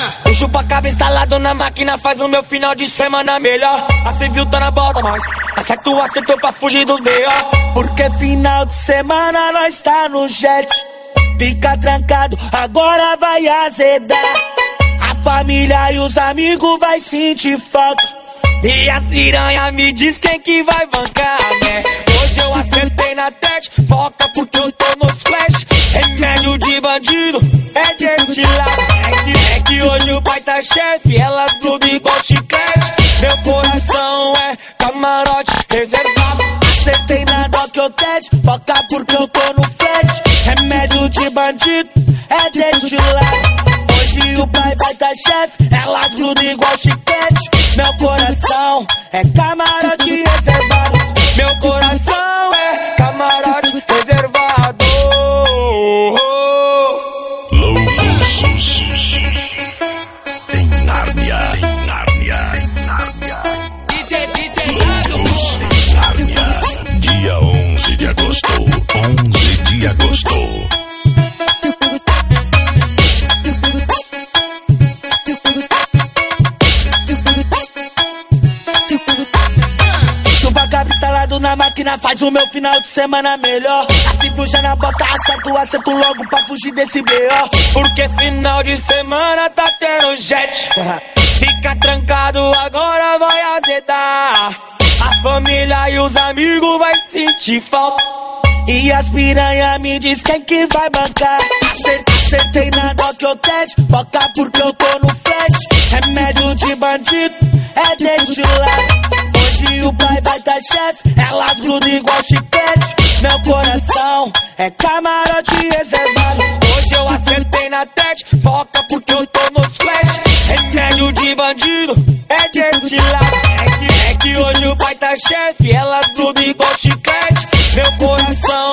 O chupa-cabra instalado na máquina faz o meu final de semana melhor. A civil tá na bota, mas acertou pra fugir dos B.O. Porque final de semana nós tá no jet. Fica trancado, agora vai azedar. A família e os amigos vai sentir falta. E as piranha me diz quem que vai bancar, né? Hoje eu acertei na TED, foca porque eu tô nos flash. Remédio de bandido é desse lado. É que hoje o pai tá chefe, elas grudam igual chiclete. Meu coração é camarote reservado. Acertei na Doc ou TED, foca porque eu tô no flash. Remédio de bandido é desse lado. Hoje o pai vai tá chefe, elas grudam igual chiclete. Meu coração é camarote reservado. Meu coração é camarote reservado. Loucos em Nárnia. Loucos em Nárnia. Dia 11 de agosto. 11 de agosto. Chupa-cabra instalado na máquina faz o meu final de semana melhor. Assim fuja na bota, acerto logo pra fugir desse B.O. Porque final de semana tá tendo jet. Fica trancado, agora vai azedar. A família e os amigos vai sentir falta. E as piranha me diz quem que vai bancar. Acertei na Doc ou TED, foca porque eu tô no flash. Remédio de bandido é desse lado. Hoje o pai vai tá chefe, elas grudam igual chiclete. Meu coração é camarote reservado. Hoje eu acertei na TED, foca porque eu tô nos flash. Remédio de bandido é desse lado. É que hoje o pai tá chefe, elas grudam igual chiclete. Meu coração